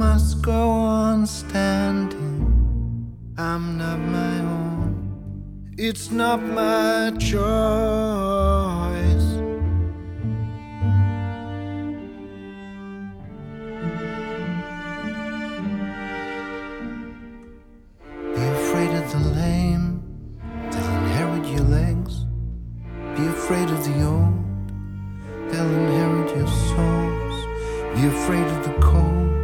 must go on standing. I'm not my own. It's not my choice. Be afraid of the lame, they'll inherit your legs. Be afraid of the old, they'll inherit your souls. Be afraid of the cold,